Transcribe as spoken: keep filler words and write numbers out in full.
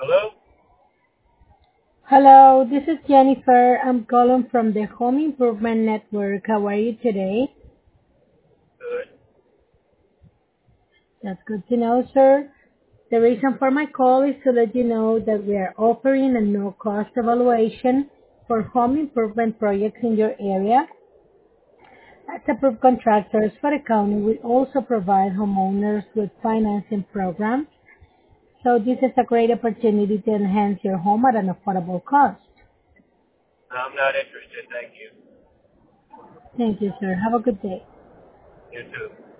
Hello? Hello, this is Jennifer. I'm calling from the Home Improvement Network. How are you today? Good. That's good to know, sir. The reason for my call is to let you know that we are offering a no-cost evaluation for home improvement projects in your area. As approved contractors for the county, we also provide homeowners with financing programs. So this is a great opportunity to enhance your home at an affordable cost. I'm not interested, thank you. Thank you, sir. Have a good day. You too.